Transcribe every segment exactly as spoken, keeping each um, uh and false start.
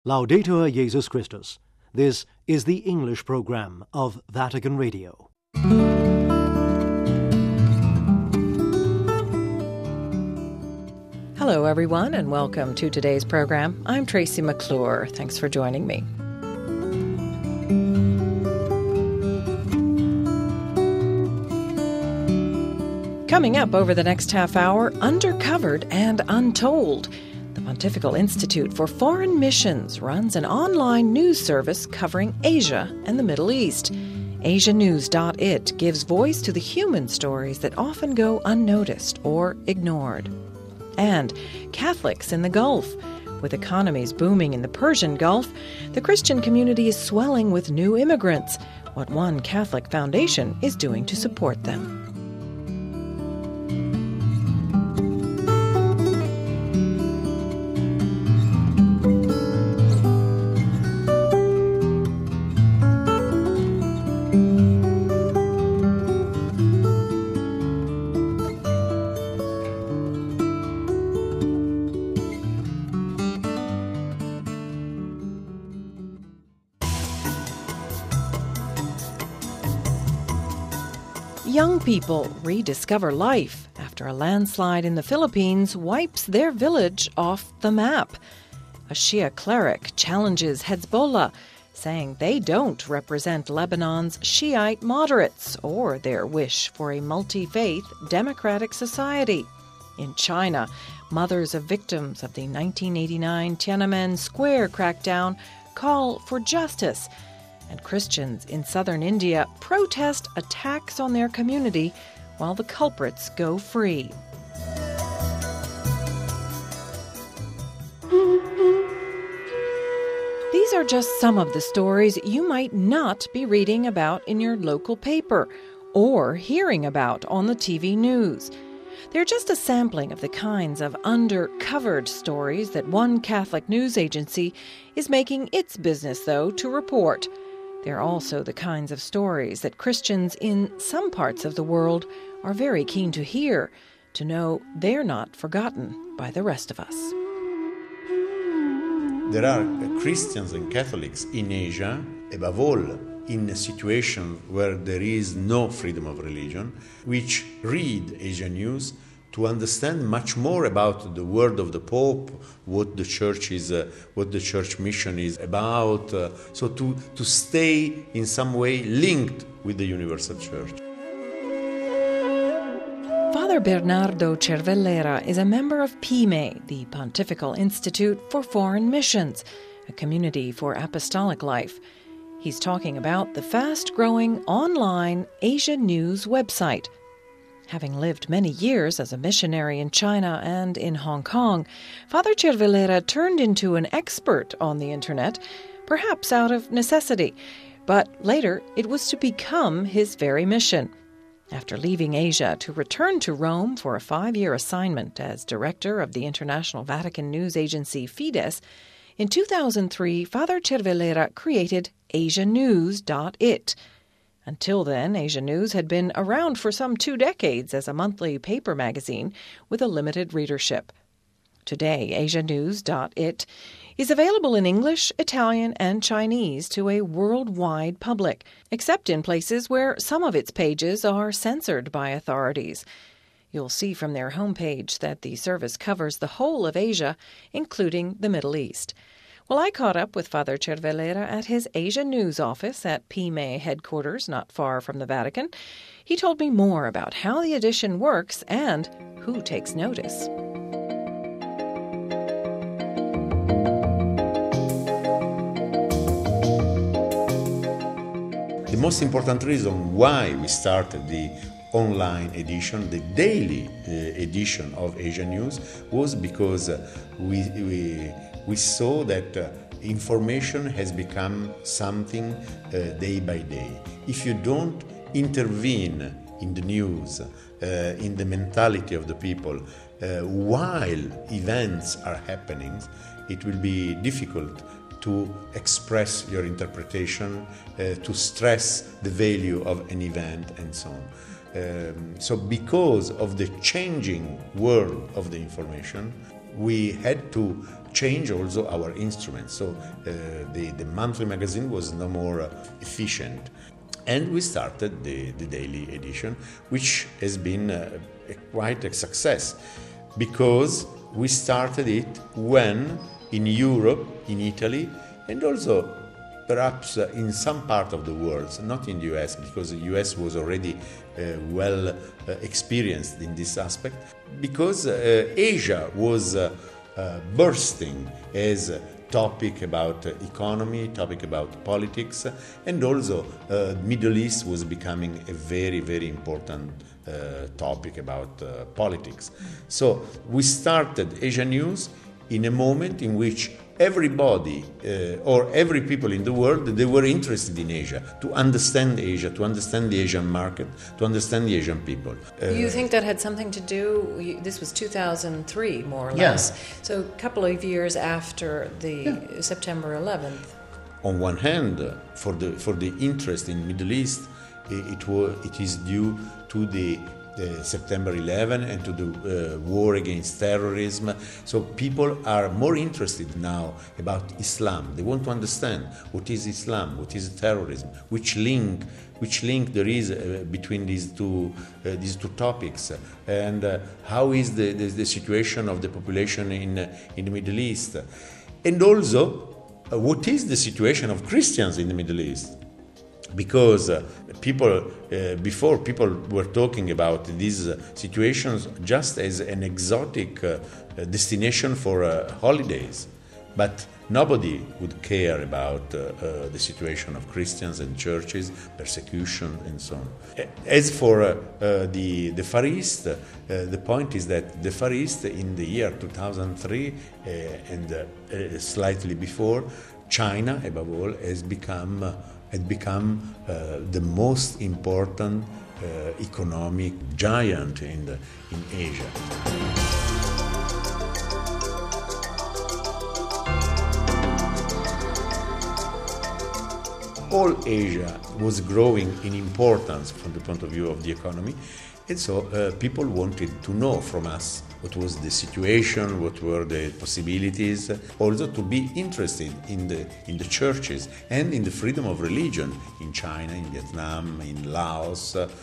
Laudetur Jesus Christus. This is the English program of Vatican Radio. Hello, everyone, and welcome to today's program. I'm Tracy McClure. Thanks for joining me. Coming up over the next half hour, Undercovered and Untold. The Pontifical Institute for Foreign Missions runs an online news service covering Asia and the Middle East. Asia News dot it gives voice to the human stories that often go unnoticed or ignored. And Catholics in the Gulf. With economies booming in the Persian Gulf, the Christian community is swelling with new immigrants. What one Catholic foundation is doing to support them. Young people rediscover life after a landslide in the Philippines wipes their village off the map. A Shia cleric challenges Hezbollah, saying they don't represent Lebanon's Shiite moderates or their wish for a multi-faith democratic society. In China, mothers of victims of the nineteen eighty-nine Tiananmen Square crackdown call for justice. And Christians in southern India protest attacks on their community while the culprits go free. These are just some of the stories you might not be reading about in your local paper or hearing about on the T V news. They're just a sampling of the kinds of undercovered stories that one Catholic news agency is making its business, though, to report. They're also the kinds of stories that Christians in some parts of the world are very keen to hear, to know they're not forgotten by the rest of us. There are Christians and Catholics in Asia, above all in a situation where there is no freedom of religion, which read Asia News to understand much more about the word of the Pope, what the Church is, uh, what the Church mission is about, uh, so to, to stay in some way linked with the Universal Church. Father Bernardo Cervellera is a member of P M E, the Pontifical Institute for Foreign Missions, a community for apostolic life. He's talking about the fast-growing online Asia News website. Having lived many years as a missionary in China and in Hong Kong, Father Cervellera turned into an expert on the Internet, perhaps out of necessity. But later, it was to become his very mission. After leaving Asia to return to Rome for a five-year assignment as director of the international Vatican news agency Fides, in two thousand three, Father Cervellera created Asia News dot it. Until then, Asia News had been around for some two decades as a monthly paper magazine with a limited readership. Today, Asia News dot it is available in English, Italian, and Chinese to a worldwide public, except in places where some of its pages are censored by authorities. You'll see from their homepage that the service covers the whole of Asia, including the Middle East. Well, I caught up with Father Cervellera at his Asia News office at P M E headquarters, not far from the Vatican. He told me more about how the edition works and who takes notice. The most important reason why we started the online edition, the daily uh, edition of Asia News, was because uh, we, we we saw that uh, information has become something uh, day by day. If you don't intervene in the news, uh, in the mentality of the people, uh, while events are happening, it will be difficult to express your interpretation, uh, to stress the value of an event, and so on. Um, so because of the changing world of the information, we had to change also our instruments. So uh, the, the monthly magazine was no more uh, efficient. And we started the, the daily edition, which has been uh, a, quite a success, because we started it when in Europe, in Italy, and also perhaps uh, in some part of the world, not in the U S, because the U S was already uh, well uh, experienced in this aspect, because uh, Asia was uh, uh, bursting as a topic about uh, economy, topic about politics, and also uh, Middle East was becoming a very, very important uh, topic about uh, politics. So we started Asia News in a moment in which everybody uh, or every people in the world, they were interested in Asia, to understand Asia, to understand the Asian market, to understand the Asian people. Uh, you think that had something to do, you, this was two thousand three more or yeah. less, so a couple of years after the yeah. September eleventh. On one hand, uh, for the for the interest in Middle East, it, it, was, it is due to the Uh, September eleventh and to the uh, war against terrorism. So people are more interested now about Islam. They want to understand what is Islam, what is terrorism, which link, which link there is uh, between these two uh, these two topics, and uh, how is the, the the situation of the population in uh, in the Middle East, and also uh, what is the situation of Christians in the Middle East. Because uh, people, uh, before people were talking about these uh, situations just as an exotic uh, destination for uh, holidays. But nobody would care about uh, uh, the situation of Christians and churches, persecution and so on. As for uh, uh, the, the Far East, uh, the point is that the Far East in the year two thousand three uh, and uh, uh, slightly before, China above all has become uh, had become uh, the most important uh, economic giant in, the, in Asia. All Asia was growing in importance from the point of view of the economy, and so uh, people wanted to know from us what was the situation, what were the possibilities, also to be interested in the in the churches and in the freedom of religion in China, in Vietnam, in Laos, uh,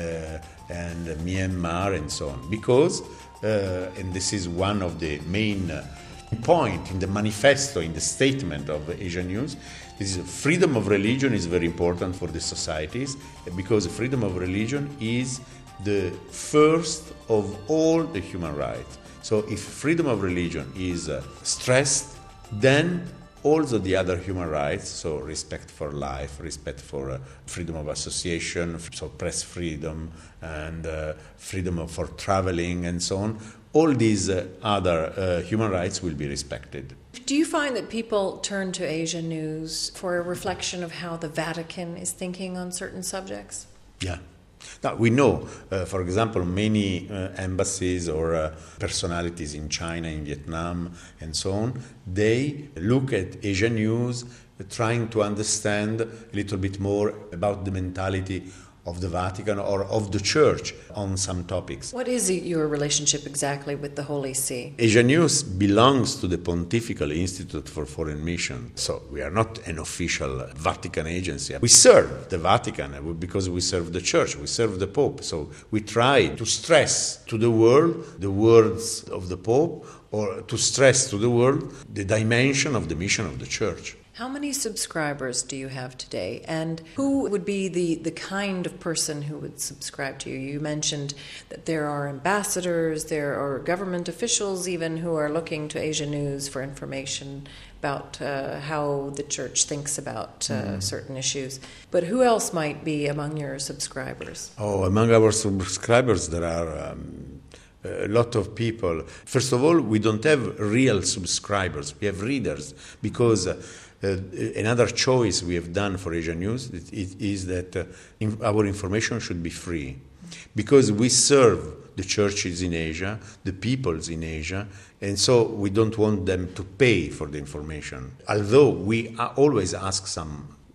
and Myanmar, and so on. Because, uh, and this is one of the main uh, point in the manifesto, in the statement of Asia News, this is freedom of religion is very important for the societies, because freedom of religion is the first of all the human rights. So if freedom of religion is uh, stressed, then also the other human rights, so respect for life, respect for uh, freedom of association, so press freedom and uh, freedom of, for traveling and so on, all these uh, other uh, human rights will be respected. Do you find that people turn to Asia News for a reflection of how the Vatican is thinking on certain subjects? Yeah. Now, we know, uh, for example, many uh, embassies or uh, personalities in China, in Vietnam, and so on, they look at Asia News uh, trying to understand a little bit more about the mentality of the Vatican or of the Church on some topics. What is your relationship exactly with the Holy See? Asia News belongs to the Pontifical Institute for Foreign Mission, so we are not an official Vatican agency. We serve the Vatican because we serve the Church, we serve the Pope, so we try to stress to the world the words of the Pope, or to stress to the world the dimension of the mission of the Church. How many subscribers do you have today, and who would be the, the kind of person who would subscribe to you? You mentioned that there are ambassadors, there are government officials even who are looking to Asia News for information about uh, how the Church thinks about uh, mm. certain issues. But who else might be among your subscribers? Oh, among our subscribers there are um, a lot of people. First of all, we don't have real subscribers, we have readers, because uh, Uh, another choice we have done for Asia News is, is that uh, in, our information should be free, because we serve the churches in Asia, the peoples in Asia, and so we don't want them to pay for the information. Although we always ask some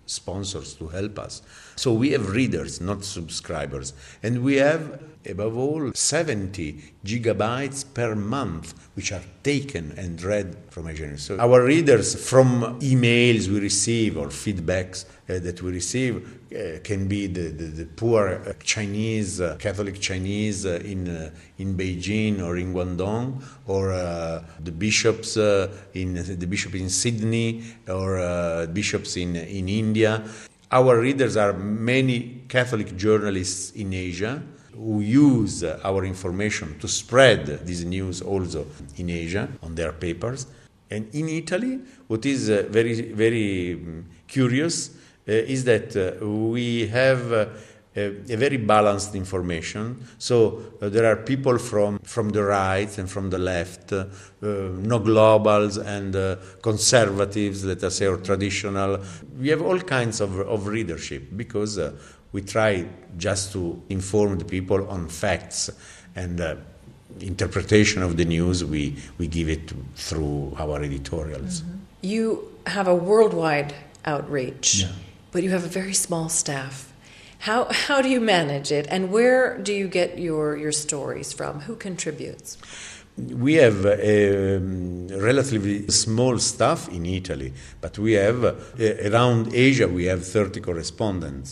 sponsors to help us. So we have readers, not subscribers. And we have, above all, seventy gigabytes per month, which are taken and read from Asia News. So our readers, from emails we receive or feedbacks uh, that we receive, uh, can be the, the, the poor uh, Chinese, uh, Catholic Chinese uh, in, uh, in Beijing or in Guangdong, or uh, the bishops uh, in the bishop in Sydney, or uh, bishops in, in India. Our readers are many Catholic journalists in Asia who use uh, our information to spread this news also in Asia on their papers. And in Italy, what is uh, very, very um, curious uh, is that uh, we have uh, a, a very balanced information. So uh, there are people from, from the right and from the left, uh, uh, no globals and uh, conservatives, let us say, or traditional. We have all kinds of, of readership because uh, we try just to inform the people on facts, and uh, interpretation of the news, we, we give it through our editorials. Mm-hmm. You have a worldwide outreach, yeah. but you have a very small staff. How how do you manage it, and where do you get your, your stories from? Who contributes? We have a um, relatively small staff in Italy, but we have, uh, around Asia, we have thirty correspondents.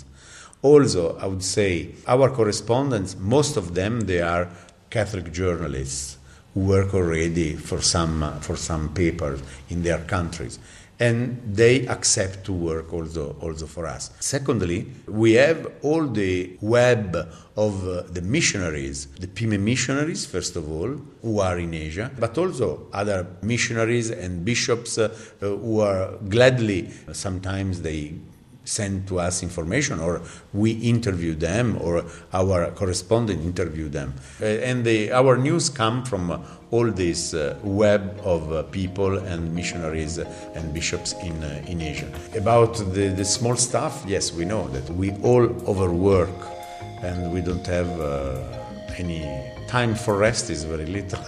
Also, I would say, our correspondents, most of them, they are Catholic journalists who work already for some, uh, for some papers in their countries. And they accept to work also, also for us. Secondly, we have all the web of uh, the missionaries, the P I M E missionaries, first of all, who are in Asia, but also other missionaries and bishops uh, uh, who are gladly, uh, sometimes they send to us information, or we interview them, or our correspondent interview them. Uh, and the, our news come from uh, all this uh, web of uh, people and missionaries uh, and bishops in, uh, in Asia. About the, the small staff, yes, we know that we all overwork and we don't have uh, any time for rest, is very little.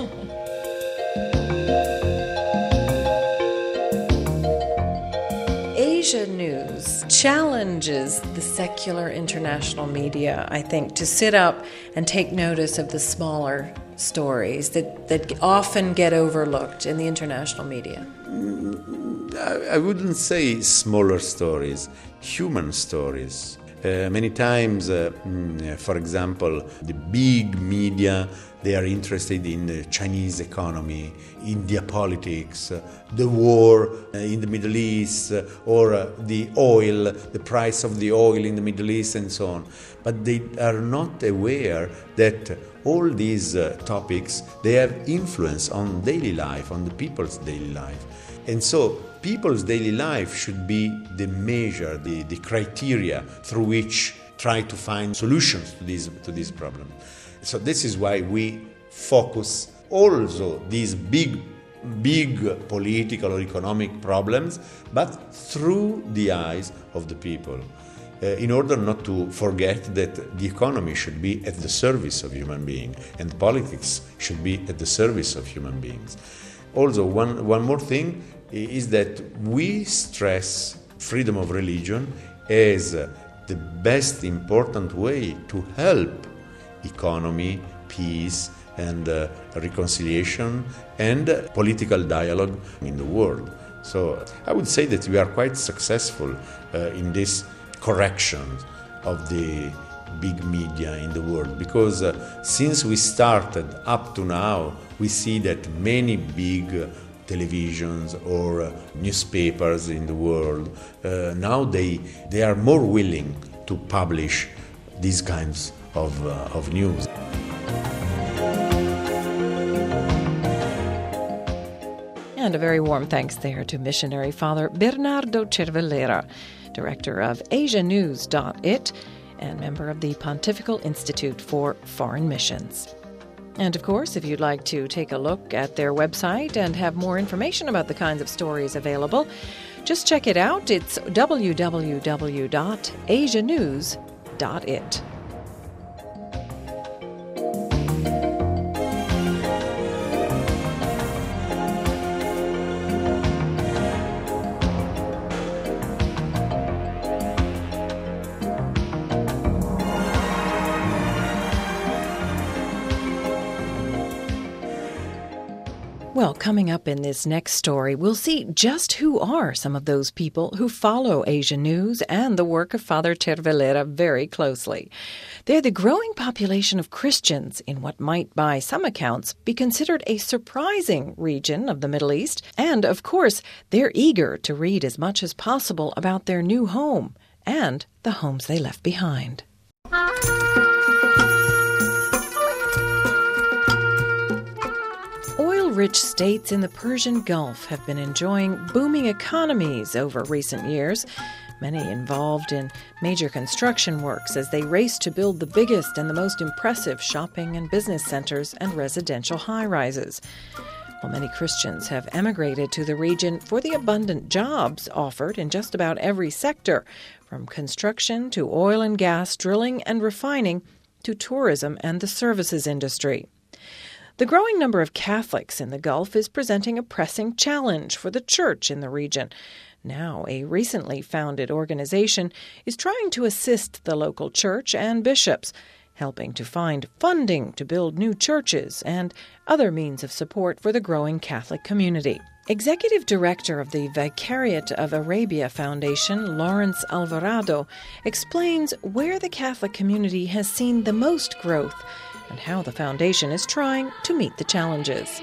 Asia News challenges the secular international media, I think, to sit up and take notice of the smaller stories that, that often get overlooked in the international media. I wouldn't say smaller stories, human stories. Uh, many times, uh, for example, the big media, they are interested in the Chinese economy, India politics, uh, the war uh, in the Middle East, uh, or uh, the oil, the price of the oil in the Middle East, and so on. But they are not aware that all these uh, topics, they have influence on daily life, on the people's daily life. And so people's daily life should be the measure, the, the criteria through which try to find solutions to these, to these problems. So this is why we focus also these big, big political or economic problems, but through the eyes of the people, uh, in order not to forget that the economy should be at the service of human beings and politics should be at the service of human beings. Also, one, one more thing is that we stress freedom of religion as the best important way to help economy, peace, and uh, reconciliation, and uh, political dialogue in the world. So I would say that we are quite successful uh, in this correction of the big media in the world, because uh, since we started up to now, we see that many big uh, televisions or uh, newspapers in the world, uh, now they, they are more willing to publish these kinds of, uh, of news. And a very warm thanks there to missionary Father Bernardo Cervellera, director of asia news dot it and member of the Pontifical Institute for Foreign Missions. And of course, if you'd like to take a look at their website and have more information about the kinds of stories available, just check it out. It's w w w dot asia news dot it. Coming up in this next story, we'll see just who are some of those people who follow Asian news and the work of Father Cervellera very closely. They're the growing population of Christians in what might, by some accounts, be considered a surprising region of the Middle East. And, of course, they're eager to read as much as possible about their new home and the homes they left behind. Oil-rich states in the Persian Gulf have been enjoying booming economies over recent years, many involved in major construction works as they race to build the biggest and the most impressive shopping and business centers and residential high-rises. While many Christians have emigrated to the region for the abundant jobs offered in just about every sector, from construction to oil and gas drilling and refining to tourism and the services industry. The growing number of Catholics in the Gulf is presenting a pressing challenge for the church in the region. Now, a recently founded organization is trying to assist the local church and bishops, helping to find funding to build new churches and other means of support for the growing Catholic community. Executive Director of the Vicariate of Arabia Foundation, Lawrence Alvarado, explains where the Catholic community has seen the most growth and how the foundation is trying to meet the challenges.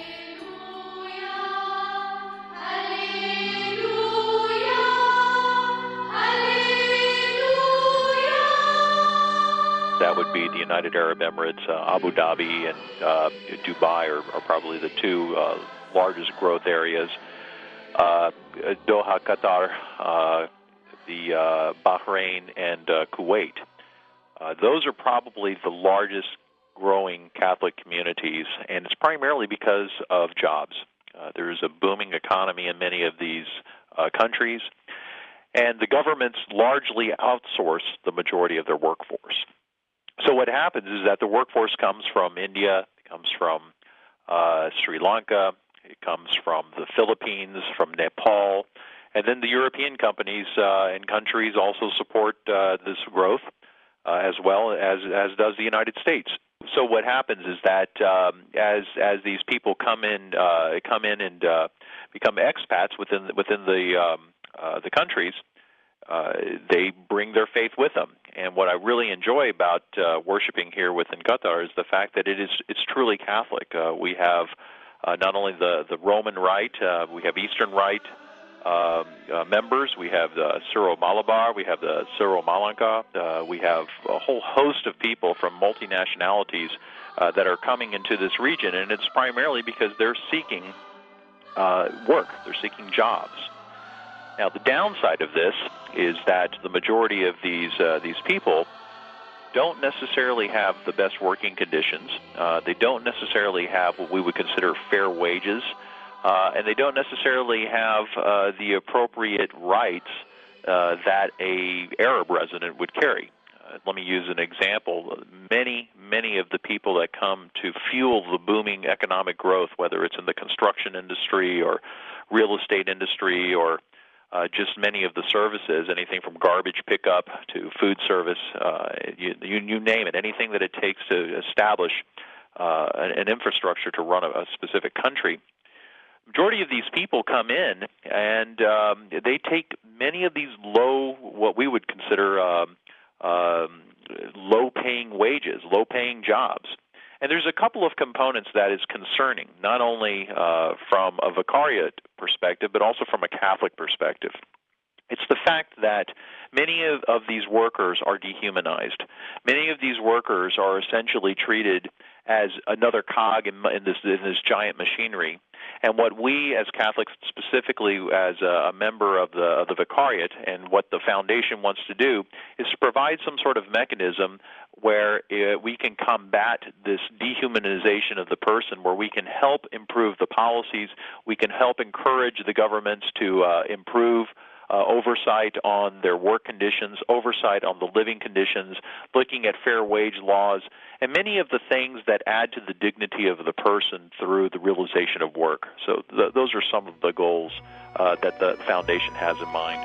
That would be the United Arab Emirates, uh, Abu Dhabi, and uh, Dubai are, are probably the two uh, largest growth areas. Uh, Doha, Qatar, uh, the uh, Bahrain, and uh, Kuwait. Uh, those are probably the largest growing Catholic communities, and it's primarily because of jobs. Uh, there is a booming economy in many of these uh, countries, and the governments largely outsource the majority of their workforce. So what happens is that the workforce comes from India, it comes from uh, Sri Lanka, it comes from the Philippines, from Nepal, and then the European companies uh, and countries also support uh, this growth uh, as well as as does the United States. So what happens is that um, as as these people come in uh, come in and uh, become expats within within the um, uh, the countries, uh, they bring their faith with them. And what I really enjoy about uh, worshiping here within Qatar is the fact that it is it's truly Catholic. Uh, we have uh, not only the the Roman Rite, uh, we have Eastern Rite uh, uh, members. We have the Syro-Malabar, we have the Syro-Malaka, uh, we have a whole host of people from multinationalities uh, that are coming into this region, and it's primarily because they're seeking uh, work, they're seeking jobs. Now, the downside of this is that the majority of these uh, these people don't necessarily have the best working conditions. Uh, they don't necessarily have what we would consider fair wages. Uh, and they don't necessarily have uh, the appropriate rights uh, that a Arab resident would carry. Uh, let me use an example. Many, many of the people that come to fuel the booming economic growth, whether it's in the construction industry or real estate industry or uh, just many of the services, anything from garbage pickup to food service, uh, you, you, you name it, anything that it takes to establish uh, an, an infrastructure to run a, a specific country, majority of these people come in, and um, they take many of these low, what we would consider um, um, low-paying wages, low-paying jobs. And there's a couple of components that is concerning, not only uh, from a vicariate perspective, but also from a Catholic perspective. It's the fact that many of, of these workers are dehumanized. Many of these workers are essentially treated as another cog in, in, this, in this giant machinery. And what we as Catholics, specifically as a, a member of the, of the Vicariate, and what the Foundation wants to do, is to provide some sort of mechanism where uh, we can combat this dehumanization of the person, where we can help improve the policies, we can help encourage the governments to uh, improve Uh, oversight on their work conditions, oversight on the living conditions, looking at fair wage laws, and many of the things that add to the dignity of the person through the realization of work. So th- those are some of the goals uh, that the Foundation has in mind.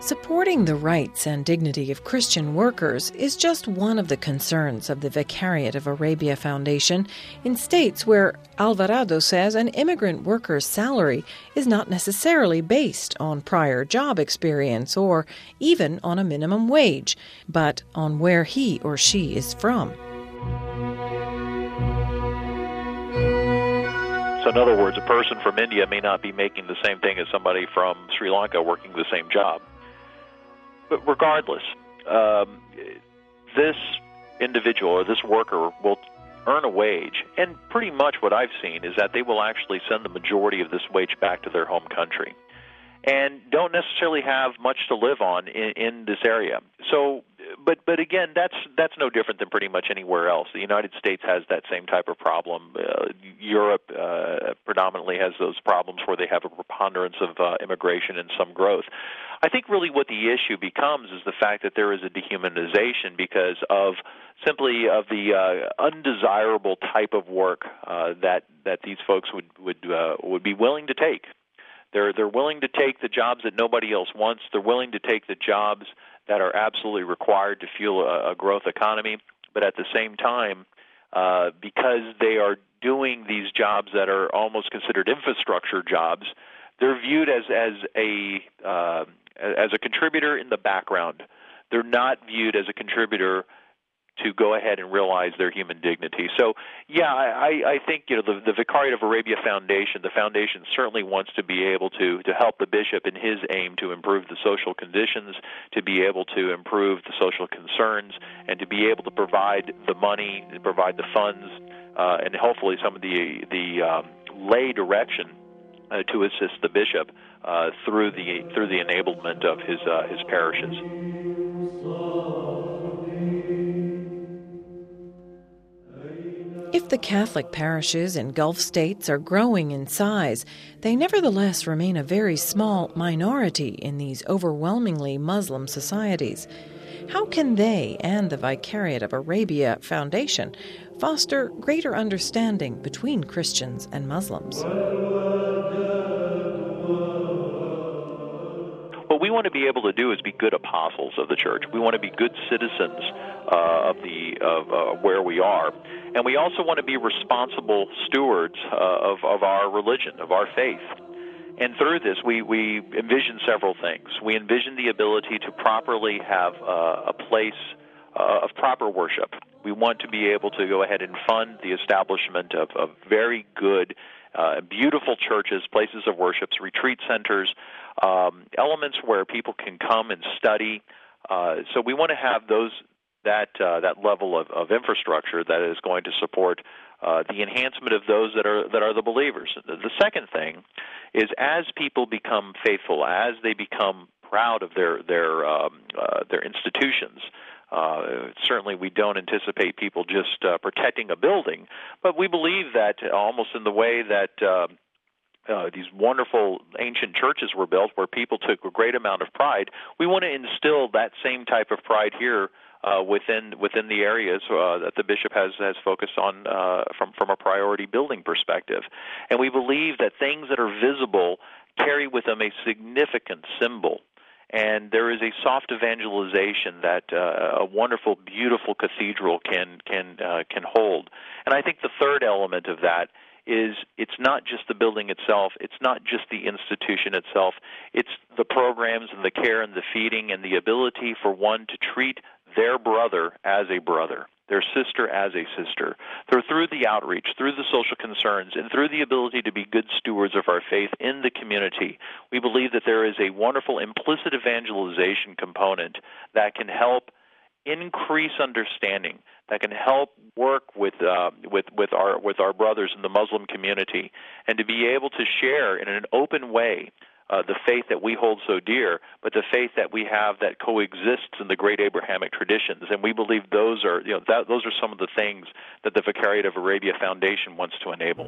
Supporting the rights and dignity of Christian workers is just one of the concerns of the Vicariate of Arabia Foundation in states where Alvarado says an immigrant worker's salary is not necessarily based on prior job experience or even on a minimum wage, but on where he or she is from. So in other words, a person from India may not be making the same thing as somebody from Sri Lanka working the same job. But regardless, um, this individual or this worker will earn a wage, and pretty much what I've seen is that they will actually send the majority of this wage back to their home country and don't necessarily have much to live on in, in this area. So, but but again, that's that's no different than pretty much anywhere else. The United States has that same type of problem. Uh, Europe uh, predominantly has those problems where they have a preponderance of uh, immigration and some growth. I think really what the issue becomes is the fact that there is a dehumanization because of simply of the uh, undesirable type of work uh, that that these folks would would uh, would be willing to take. They're they're willing to take the jobs that nobody else wants. They're willing to take the jobs that are absolutely required to fuel a, a growth economy. But at the same time, uh, because they are doing these jobs that are almost considered infrastructure jobs, they're viewed as as a uh, as a contributor in the background. They're not viewed as a contributor to go ahead and realize their human dignity. So, yeah, I, I think you know the, the Vicariate of Arabia Foundation, the foundation certainly wants to be able to, to help the bishop in his aim to improve the social conditions, to be able to improve the social concerns, and to be able to provide the money, to provide the funds, uh, and hopefully some of the the um, lay direction uh, to assist the bishop uh, through the through the enablement of his uh, his parishes. If the Catholic parishes in Gulf states are growing in size, they nevertheless remain a very small minority in these overwhelmingly Muslim societies. How can they and the Vicariate of Arabia Foundation foster greater understanding between Christians and Muslims? What we want to be able to do is be good apostles of the church. We want to be good citizens uh, of the of uh, where we are, and we also want to be responsible stewards uh, of of our religion, of our faith. And through this, we we envision several things. We envision the ability to properly have uh, a place uh, of proper worship. We want to be able to go ahead and fund the establishment of, of very good, uh, beautiful churches, places of worship, retreat centers, um, elements where people can come and study. Uh, so we want to have those that uh, that level of, of infrastructure that is going to support uh, the enhancement of those that are that are the believers. The, the second thing is, as people become faithful, as they become proud of their their um, uh, their institutions. Uh, certainly, we don't anticipate people just uh, protecting a building, but we believe that almost in the way that uh, uh, these wonderful ancient churches were built, where people took a great amount of pride, we want to instill that same type of pride here uh, within within the areas uh, that the bishop has has focused on uh, from from a priority building perspective. And we believe that things that are visible carry with them a significant symbol. And there is a soft evangelization that uh, a wonderful, beautiful cathedral can can uh, can hold. And I think the third element of that is it's not just the building itself, it's not just the institution itself, it's the programs and the care and the feeding and the ability for one to treat their brother as a brother, their sister as a sister, through, through the outreach, through the social concerns, and through the ability to be good stewards of our faith in the community. We believe that there is a wonderful implicit evangelization component that can help increase understanding, that can help work with uh, with with our with our brothers in the Muslim community, and to be able to share in an open way Uh, the faith that we hold so dear, but the faith that we have that coexists in the great Abrahamic traditions. And we believe those are, you know, that, those are some of the things that the Vicariate of Arabia Foundation wants to enable.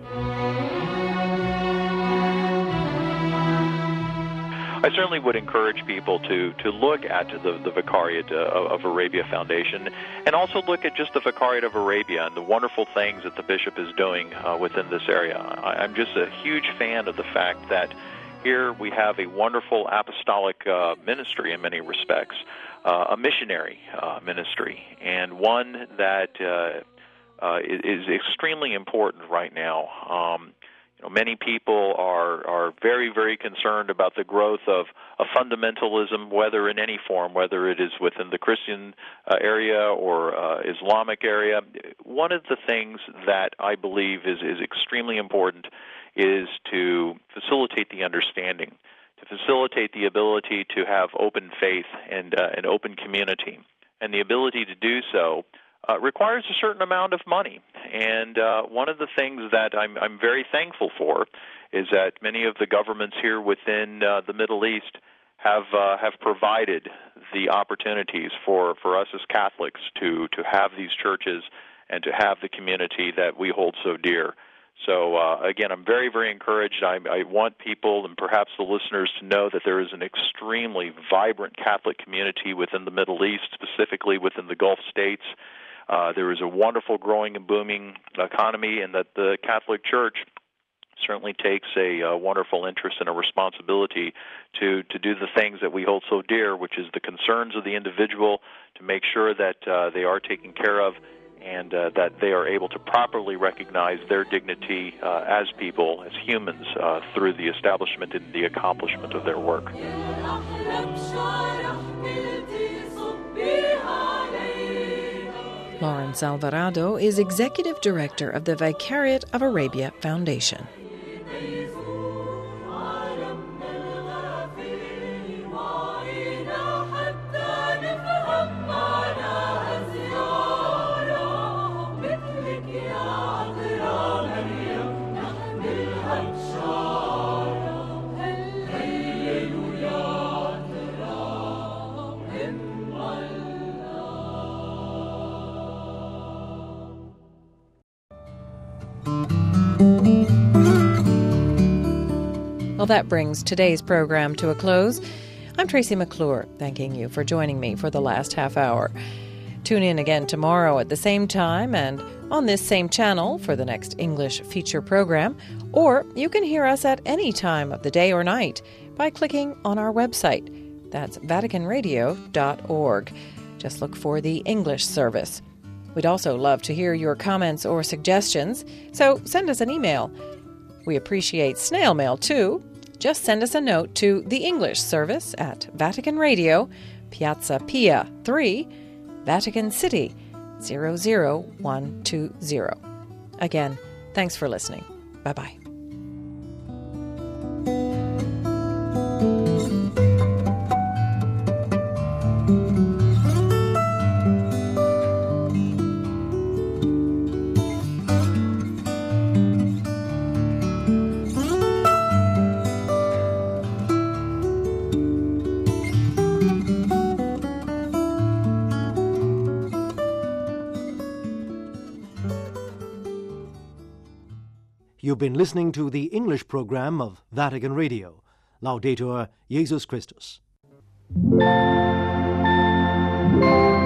I certainly would encourage people to, to look at the, the Vicariate uh, of Arabia Foundation, and also look at just the Vicariate of Arabia and the wonderful things that the bishop is doing uh, within this area. I, I'm just a huge fan of the fact that here we have a wonderful apostolic uh, ministry in many respects, uh, a missionary uh, ministry, and one that uh, uh, is extremely important right now. Um, you know, many people are are very, very concerned about the growth of, of fundamentalism, whether in any form, whether it is within the Christian uh, area or uh, Islamic area. One of the things that I believe is, is extremely important is to facilitate the understanding, to facilitate the ability to have open faith and uh, an open community. And the ability to do so uh, requires a certain amount of money. And uh, one of the things that I'm, I'm very thankful for is that many of the governments here within uh, the Middle East have uh, have provided the opportunities for, for us as Catholics to, to have these churches and to have the community that we hold so dear. So, uh, again, I'm very, very encouraged. I, I want people and perhaps the listeners to know that there is an extremely vibrant Catholic community within the Middle East, specifically within the Gulf states. Uh, there is a wonderful, growing and booming economy, and that the Catholic Church certainly takes a uh, wonderful interest and a responsibility to, to do the things that we hold so dear, which is the concerns of the individual, to make sure that uh, they are taken care of, and uh, that they are able to properly recognize their dignity uh, as people, as humans, uh, through the establishment and the accomplishment of their work. Lawrence Alvarado is Executive Director of the Vicariate of Arabia Foundation. Well, that brings today's program to a close. I'm Tracy McClure, thanking you for joining me for the last half hour. Tune in again tomorrow at the same time and on this same channel for the next English feature program, or you can hear us at any time of the day or night by clicking on our website. That's Vatican Radio dot org. Just look for the English service. We'd also love to hear your comments or suggestions, so send us an email. We appreciate snail mail, too. Just send us a note to the English service at Vatican Radio, Piazza Pia three, Vatican City, zero zero one two zero. Again, thanks for listening. Bye-bye. You've been listening to the English program of Vatican Radio. Laudetur Jesus Christus.